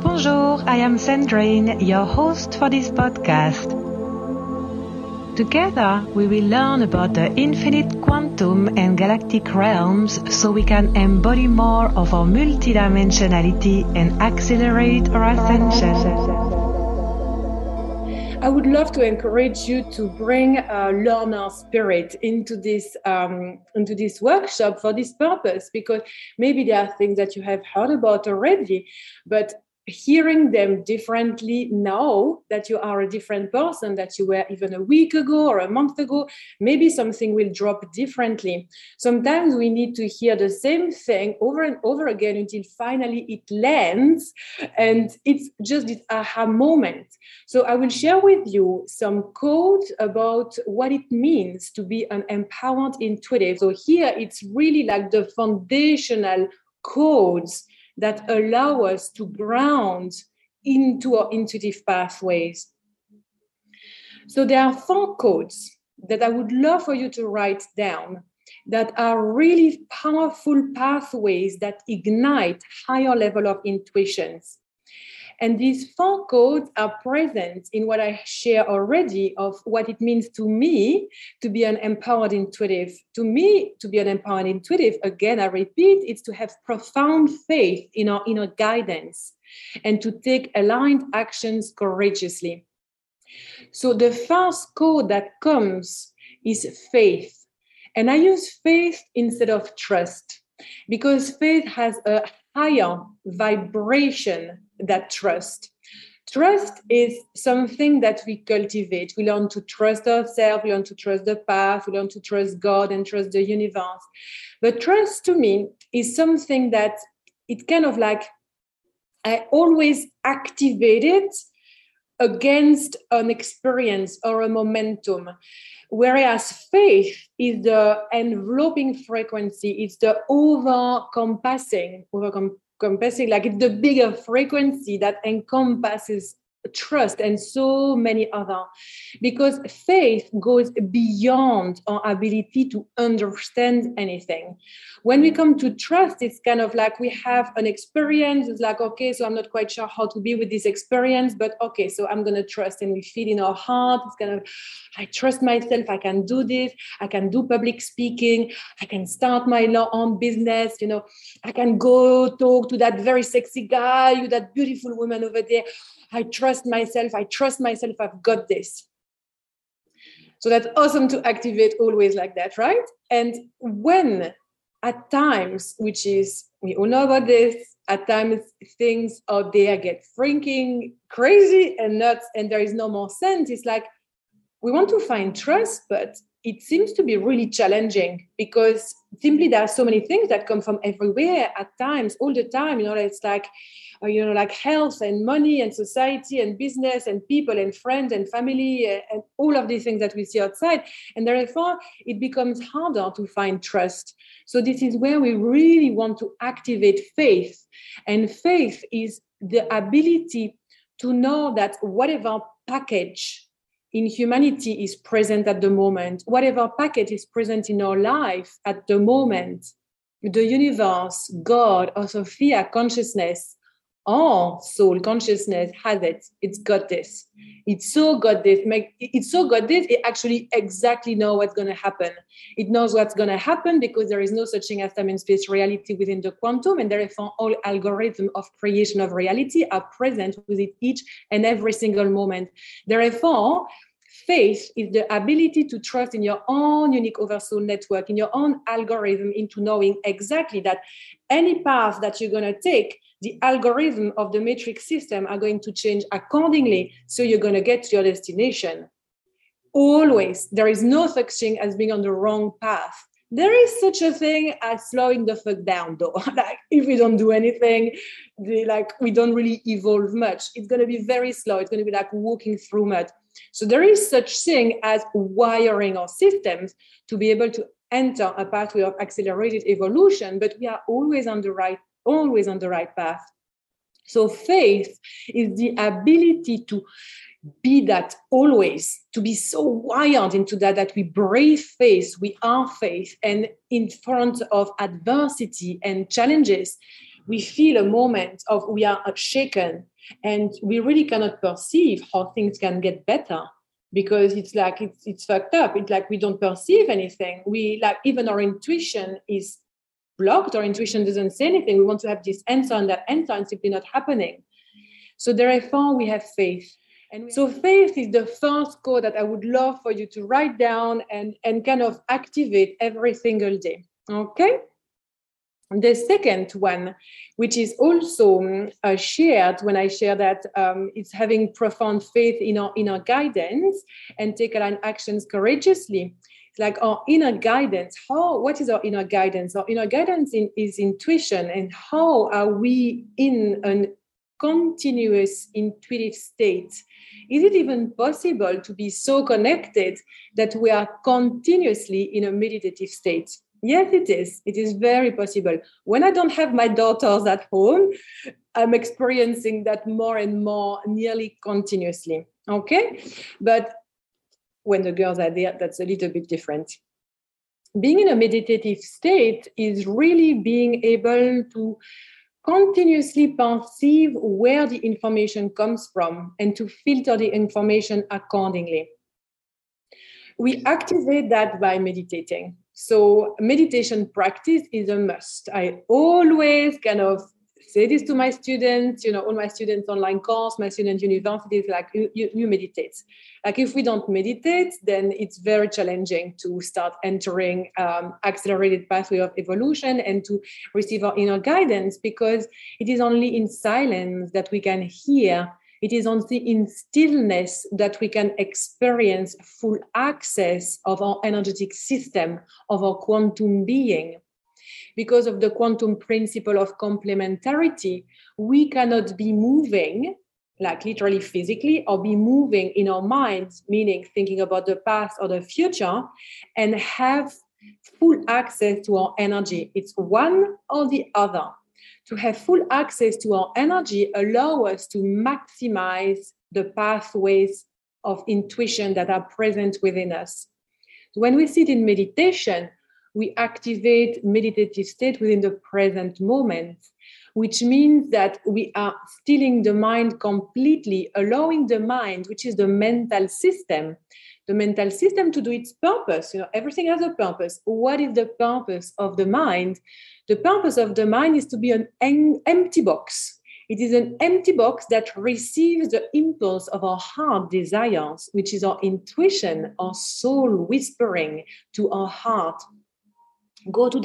Bonjour, I am Sandrine, your host for this podcast. Together, we will learn about the infinite quantum and galactic realms so we can embody more of our multidimensionality and accelerate our ascension. I would love to encourage you to bring a learner spirit into this workshop for this purpose, because maybe there are things that you have heard about already, but hearing them differently now that you are a different person that you were even a week ago or a month ago, maybe something will drop differently. Sometimes we need to hear the same thing over and over again until finally it lands, and it's just this aha moment. So I will share with you some codes about what it means to be an empowered intuitive. So here it's really like the foundational codes that allow us to ground into our intuitive pathways. So there are 4 codes that I would love for you to write down that are really powerful pathways that ignite higher level of intuitions. And these 4 codes are present in what I share already of what it means to me to be an empowered intuitive. To me, to be an empowered intuitive, again, I repeat, it's to have profound faith in our inner guidance and to take aligned actions courageously. So the first code that comes is faith. And I use faith instead of trust because faith has a higher vibration than trust. Trust is something that we cultivate. We learn to trust ourselves, we learn to trust the path, we learn to trust God and trust the universe. But trust to me is something that it kind of like, I always activate it against an experience or a momentum. Whereas faith is the enveloping frequency, it's the encompassing, like it's the bigger frequency that encompasses trust and so many other, because faith goes beyond our ability to understand anything. When we come to trust, it's kind of like we have an experience. It's like, okay, so I'm not quite sure how to be with this experience, but okay, so I'm going to trust, and we feel in our heart, it's kind of, I trust myself, I can do this, I can do public speaking, I can start my own business, I can go talk to that very sexy guy, that beautiful woman over there. I trust myself, I've got this. So that's awesome to activate always like that, right? And when at times, which is, we all know about this, at times things out there get freaking crazy and nuts and there is no more sense, it's like we want to find trust, but it seems to be really challenging because simply there are so many things that come from everywhere at times, all the time, it's like, like health and money and society and business and people and friends and family and all of these things that we see outside. And therefore, it becomes harder to find trust. So this is where we really want to activate faith. And faith is the ability to know that whatever package in humanity is present at the moment, whatever package is present in our life at the moment, the universe, God, or Sophia consciousness, or soul consciousness has it. It's got this. It's so got this. It actually exactly knows what's going to happen. It knows what's going to happen because there is no such thing as time and space reality within the quantum, and therefore all algorithms of creation of reality are present within each and every single moment. Therefore, faith is the ability to trust in your own unique oversoul network, in your own algorithm, into knowing exactly that any path that you're going to take, the algorithm of the matrix system are going to change accordingly. So you're going to get to your destination. Always. There is no such thing as being on the wrong path. There is such a thing as slowing the fuck down, though. Like, if we don't do anything, we don't really evolve much. It's going to be very slow. It's going to be like walking through mud. So there is such thing as wiring our systems to be able to enter a pathway of accelerated evolution, but we are always on the right path. So faith is the ability to be that always, to be so wired into that we breathe faith, we are faith, and in front of adversity and challenges, we feel a moment of we are shaken. And we really cannot perceive how things can get better, because it's like it's fucked up. It's like we don't perceive anything. We like, even our intuition is blocked. Our intuition doesn't say anything. We want to have this answer and that answer, and simply not happening. So therefore we have faith. And so faith is the first code that I would love for you to write down and kind of activate every single day. Okay? The second one, which is also shared when I share that, it's having profound faith in our inner guidance and take aligned actions courageously. It's like our inner guidance. What is our inner guidance? Our inner guidance is intuition. And how are we in an continuous intuitive state? Is it even possible to be so connected that we are continuously in a meditative state? Yes, it is. It is very possible. When I don't have my daughters at home, I'm experiencing that more and more, nearly continuously. Okay? But when the girls are there, that's a little bit different. Being in a meditative state is really being able to continuously perceive where the information comes from and to filter the information accordingly. We activate that by meditating. So meditation practice is a must. I always kind of say this to my students, all my students online course, my student universities, like you meditate. Like if we don't meditate, then it's very challenging to start entering accelerated pathway of evolution and to receive our inner guidance, because it is only in silence that we can hear. It is only in stillness that we can experience full access of our energetic system, of our quantum being. Because of the quantum principle of complementarity, we cannot be moving, like literally physically, or be moving in our minds, meaning thinking about the past or the future, and have full access to our energy. It's one or the other. To have full access to our energy allows us to maximize the pathways of intuition that are present within us. When we sit in meditation, we activate meditative state within the present moment, which means that we are stilling the mind completely, allowing the mind, which is the mental system to do its purpose. Everything has a purpose. What is the purpose of the mind? The purpose of the mind is to be an empty box. It is an empty box that receives the impulse of our heart desires, which is our intuition, our soul whispering to our heart. Go to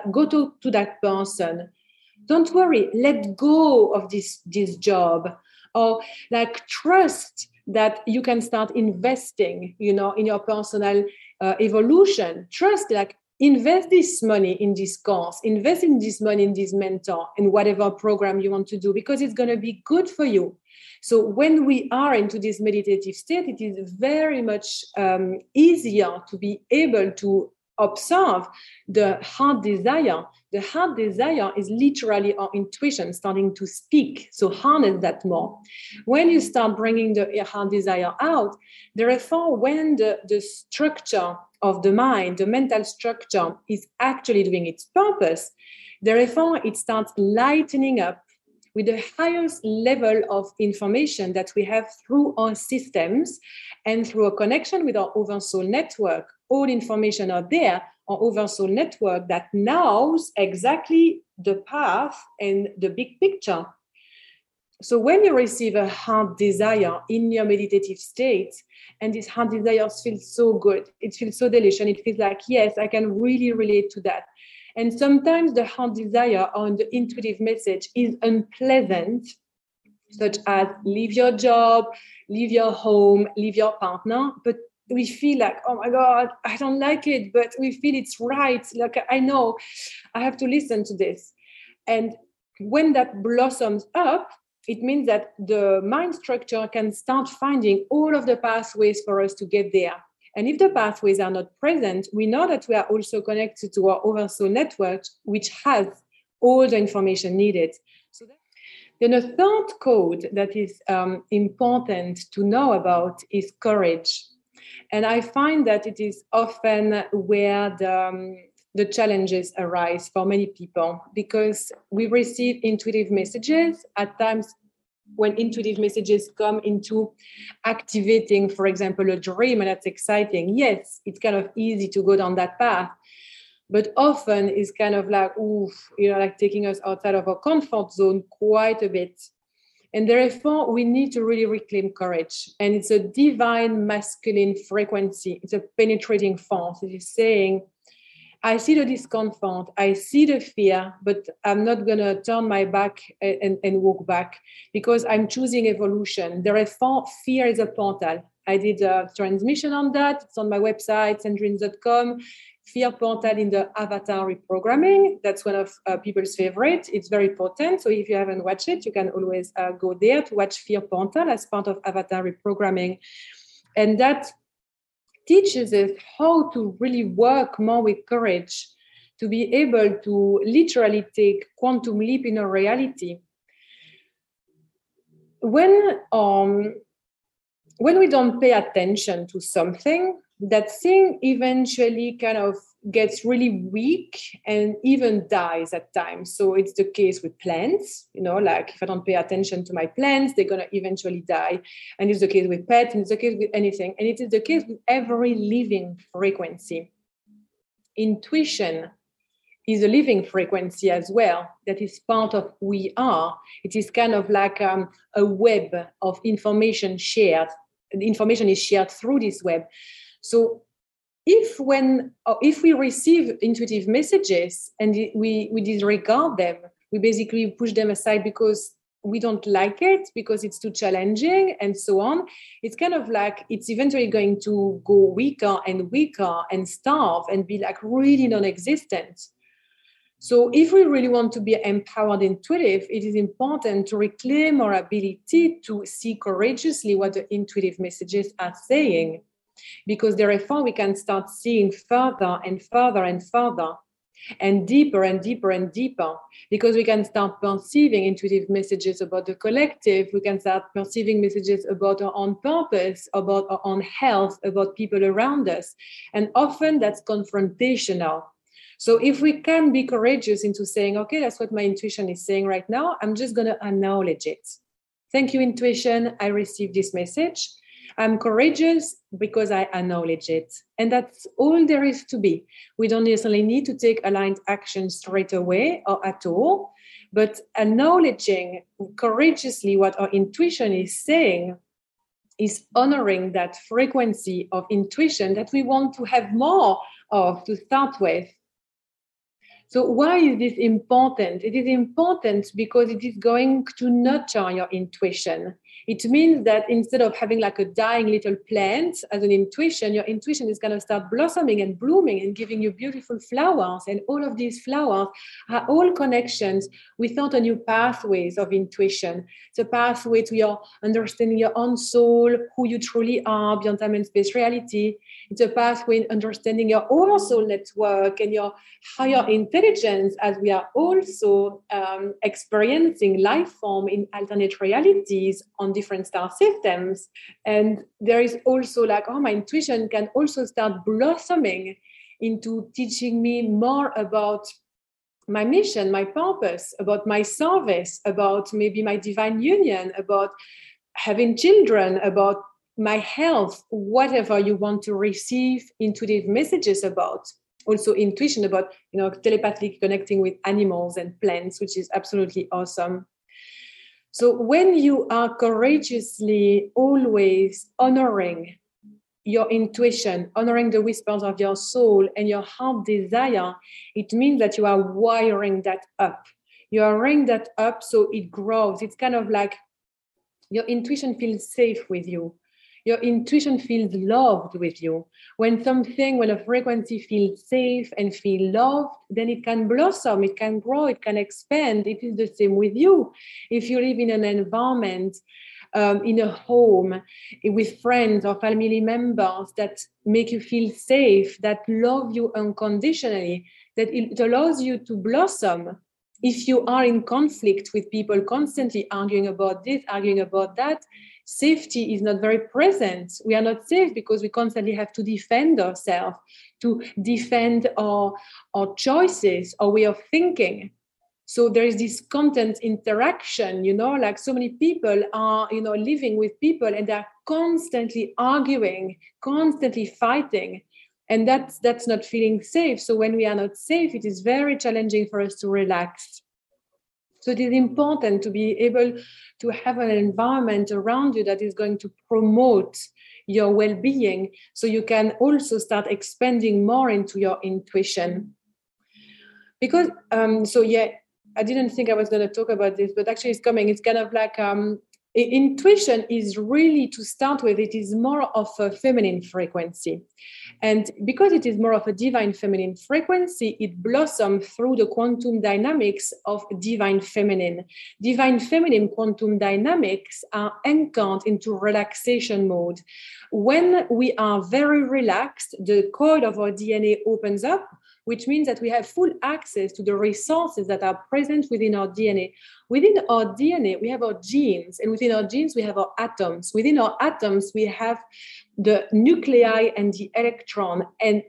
that person. Don't worry. Let go of this job. Or like trust that you can start investing, in your personal evolution. Trust, like invest this money in this course, invest in this money in this mentor, in whatever program you want to do, because it's going to be good for you. So when we are into this meditative state, it is very much easier to be able to observe the heart desire. The heart desire is literally our intuition starting to speak. So harness that more. When you start bringing the heart desire out, therefore, when the structure of the mind, the mental structure, is actually doing its purpose, therefore, it starts lightening up with the highest level of information that we have through our systems and through a connection with our oversoul network. All information are there, our oversoul network that knows exactly the path and the big picture. So when you receive a heart desire in your meditative state, and this heart desire feels so good, it feels so delicious, it feels like, yes, I can really relate to that. And sometimes the heart desire or the intuitive message is unpleasant, such as leave your job, leave your home, leave your partner. But we feel like, oh my God, I don't like it, but we feel it's right. Like, I know I have to listen to this. And when that blossoms up, it means that the mind structure can start finding all of the pathways for us to get there. And if the pathways are not present, we know that we are also connected to our oversoul network, which has all the information needed. So then a third code that is important to know about is courage. And I find that it is often where the challenges arise for many people, because we receive intuitive messages. At times, when intuitive messages come into activating, for example, a dream, and that's exciting. Yes, it's kind of easy to go down that path, but often it's kind of like, like taking us outside of our comfort zone quite a bit. And therefore, we need to really reclaim courage. And it's a divine masculine frequency. It's a penetrating force. It is saying, I see the discomfort, I see the fear, but I'm not going to turn my back and walk back, because I'm choosing evolution. Therefore, fear is a portal. I did a transmission on that. It's on my website, sandrine.com. Fear portal in the avatar reprogramming. That's one of people's favorites. It's very potent. So if you haven't watched it, you can always go there to watch Fear portal as part of avatar reprogramming. And that teaches us how to really work more with courage, to be able to literally take quantum leap in our reality. When we don't pay attention to something, that thing eventually kind of gets really weak and even dies at times. So it's the case with plants, like if I don't pay attention to my plants, they're going to eventually die. And it's the case with pets, and it's the case with anything. And it is the case with every living frequency. Intuition is a living frequency as well. That is part of who we are. It is kind of like a web of information shared. The information is shared through this web. So if we receive intuitive messages and we disregard them, we basically push them aside because we don't like it, because it's too challenging and so on, it's kind of like it's eventually going to go weaker and weaker and starve and be like really non-existent. So if we really want to be empowered intuitive, it is important to reclaim our ability to see courageously what the intuitive messages are saying, because therefore we can start seeing further and further and further and deeper and deeper and deeper, because we can start perceiving intuitive messages about the collective. We can start perceiving messages about our own purpose, about our own health, about people around us. And often that's confrontational. So if we can be courageous into saying, okay, that's what my intuition is saying right now, I'm just going to acknowledge it. Thank you, intuition. I received this message. I'm courageous because I acknowledge it. And that's all there is to be. We don't necessarily need to take aligned action straight away or at all, but acknowledging courageously what our intuition is saying is honoring that frequency of intuition that we want to have more of to start with. So why is this important? It is important because it is going to nurture your intuition. It means that instead of having like a dying little plant as an intuition, your intuition is going to start blossoming and blooming and giving you beautiful flowers. And all of these flowers are all connections without a new pathways of intuition. It's a pathway to your understanding your own soul, who you truly are beyond time and space reality. It's a pathway in understanding your own soul network and your higher intelligence, as we are also experiencing life form in alternate realities on different star systems. And there is also like, my intuition can also start blossoming into teaching me more about my mission, my purpose, about my service, about maybe my divine union, about having children, about my health, whatever you want to receive intuitive messages about. Also intuition about, telepathically connecting with animals and plants, which is absolutely awesome. So when you are courageously always honoring your intuition, honoring the whispers of your soul and your heart desire, it means that you are wiring that up. You are wiring that up so it grows. It's kind of like your intuition feels safe with you. Your intuition feels loved with you. When a frequency feels safe and feel loved, then it can blossom, it can grow, it can expand. It is the same with you. If you live in an environment, in a home, with friends or family members that make you feel safe, that love you unconditionally, that it allows you to blossom. If you are in conflict with people constantly arguing about this, arguing about that, safety is not very present. We are not safe because we constantly have to defend ourselves, to defend our choices, our way of thinking. So there is this constant interaction, like so many people are, living with people and they're constantly arguing, constantly fighting. And that's not feeling safe. So when we are not safe, it is very challenging for us to relax. So it is important to be able to have an environment around you that is going to promote your well-being, so you can also start expanding more into your intuition. Because, I didn't think I was going to talk about this, but actually it's coming. It's kind of like intuition is really, to start with, it is more of a feminine frequency. And because it is more of a divine feminine frequency, it blossoms through the quantum dynamics of divine feminine. Divine feminine quantum dynamics are anchored into relaxation mode. When we are very relaxed, the code of our DNA opens up, which means that we have full access to the resources that are present within our DNA. Within our DNA, we have our genes, and within our genes, we have our atoms. Within our atoms, we have the nuclei and the electron, and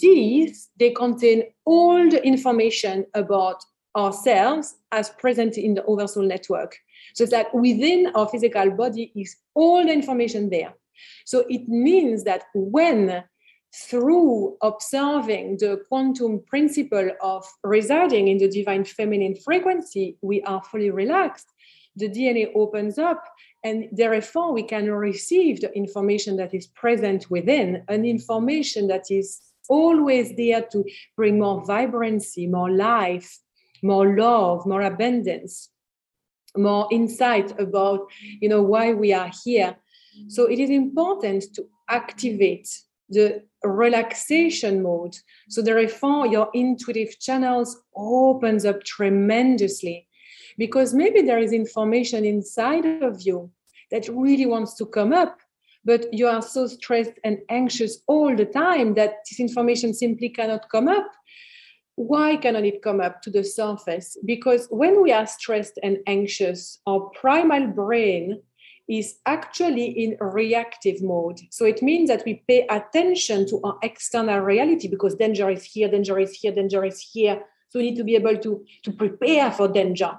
they contain all the information about ourselves as present in the oversoul network. So it's like within our physical body is all the information there. So it means that when, through observing the quantum principle of residing in the divine feminine frequency, we are fully relaxed, the DNA opens up, and therefore we can receive the information that is present within, an information that is always there to bring more vibrancy, more life, more love, more abundance, more insight about, why we are here. So it is important to activate the relaxation mode. So therefore your intuitive channels opens up tremendously, because maybe there is information inside of you that really wants to come up, but you are so stressed and anxious all the time that this information simply cannot come up. Why cannot it come up to the surface? Because when we are stressed and anxious, our primal brain is actually in reactive mode. So it means that we pay attention to our external reality, because danger is here, danger is here, danger is here. So we need to be able to prepare for danger,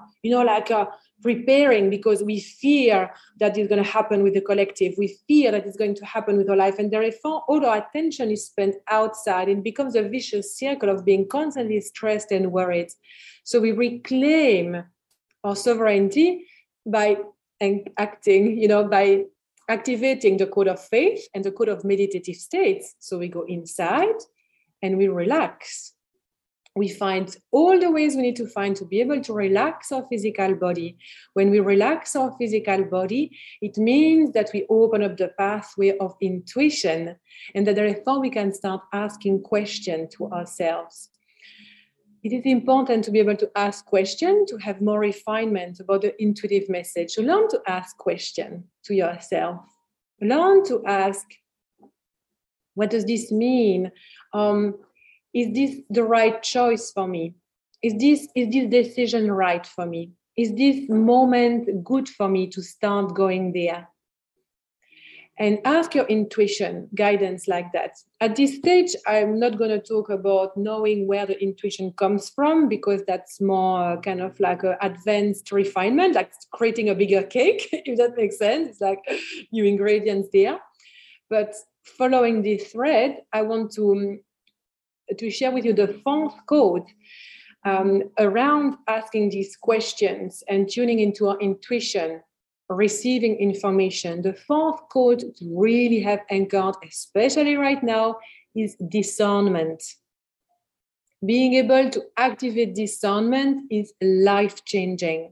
preparing because we fear that it's going to happen with the collective. We fear that it's going to happen with our life. And therefore, all our attention is spent outside. It becomes a vicious circle of being constantly stressed and worried. So we reclaim our sovereignty by acting, by activating the code of faith and the code of meditative states. So we go inside and we relax. We find all the ways we need to find to be able to relax our physical body. When we relax our physical body, it means that we open up the pathway of intuition, and that therefore we can start asking questions to ourselves. It is important to be able to ask questions, to have more refinement about the intuitive message. So learn to ask questions to yourself. Learn to ask, what does this mean? Is this the right choice for me? Is this decision right for me? Is this moment good for me to start going there? And ask your intuition guidance like that. At this stage, I'm not going to talk about knowing where the intuition comes from, because that's more kind of like an advanced refinement, like creating a bigger cake, if that makes sense. It's like new ingredients there. But following this thread, I want to share with you the fourth code around asking these questions and tuning into our intuition, receiving information. The fourth code to really have anchored, especially right now, is discernment. Being able to activate discernment is life-changing.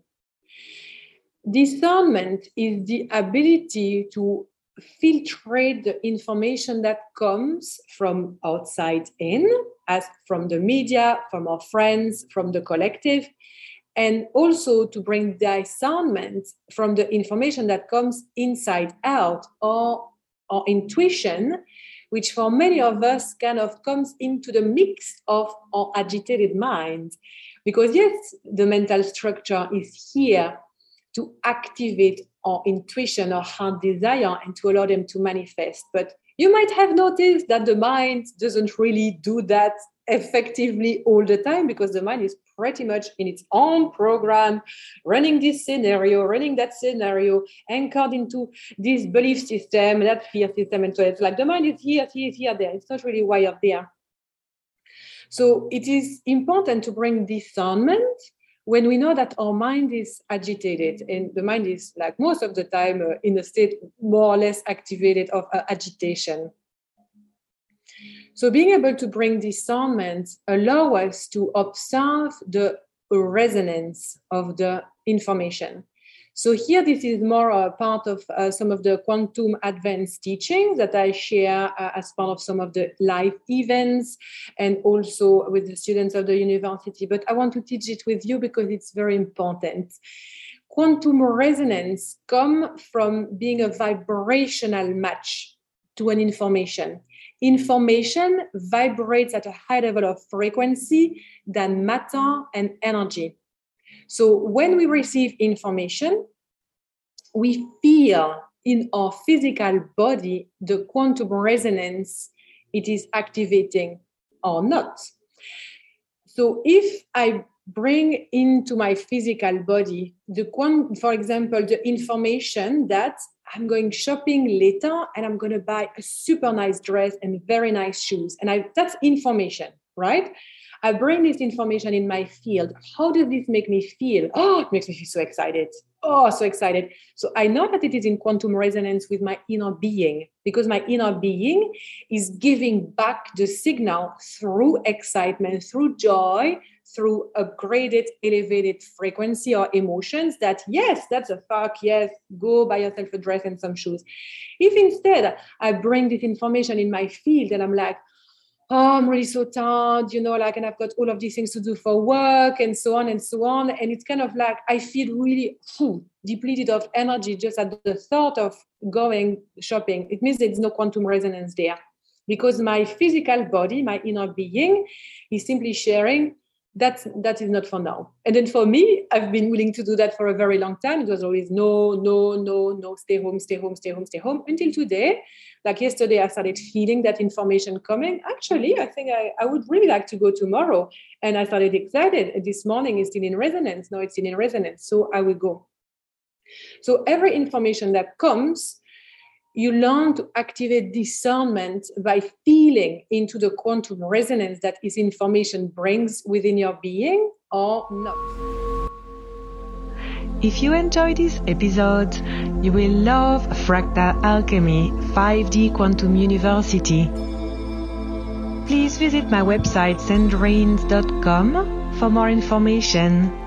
Discernment is the ability to filtrate the information that comes from outside in, as from the media, from our friends, from the collective, and also to bring discernment from the information that comes inside out, or our intuition, which for many of us kind of comes into the mix of our agitated mind. Because yes, the mental structure is here to activate our intuition, our heart desire, and to allow them to manifest. But you might have noticed that the mind doesn't really do that effectively all the time, because the mind is pretty much in its own program, running this scenario, running that scenario, anchored into this belief system, that fear system. And so it's like the mind is here, there. It's not really wired there. So it is important to bring discernment when we know that our mind is agitated, and the mind is, like most of the time, in a state more or less activated of agitation. So being able to bring discernment allow us to observe the resonance of the information. So here, this is more a part of some of the quantum advanced teachings that I share as part of some of the live events and also with the students of the university. But I want to teach it with you because it's very important. Quantum resonance comes from being a vibrational match to an information. Information vibrates at a high level of frequency than matter and energy. So when we receive information, we feel in our physical body the quantum resonance it is activating or not. So if I bring into my physical body for example, the information that I'm going shopping later and I'm going to buy a super nice dress and very nice shoes. And that's information, right? I bring this information in my field. How does this make me feel? Oh, it makes me feel so excited. Oh, so excited. So I know that it is in quantum resonance with my inner being, because my inner being is giving back the signal through excitement, through joy, through upgraded, elevated frequency or emotions that, yes, that's a fuck, yes, go buy yourself a dress and some shoes. If instead I bring this information in my field and I'm like, oh, I'm really so tired, and I've got all of these things to do for work and so on and so on. And it's kind of like I feel really depleted of energy just at the thought of going shopping. It means there's no quantum resonance there, because my physical body, my inner being, is simply sharing that is not for now. And then for me, I've been willing to do that for a very long time. It was always no, stay home, until today. Like yesterday, I started feeling that information coming. Actually, I think I would really like to go tomorrow. And I started excited. And this morning is still in resonance. Now it's still in resonance. So I will go. So every information that comes, you learn to activate discernment by feeling into the quantum resonance that this information brings within your being or not. If you enjoyed this episode, you will love Fractal Alchemy 5D Quantum University. Please visit my website sandrines.com for more information.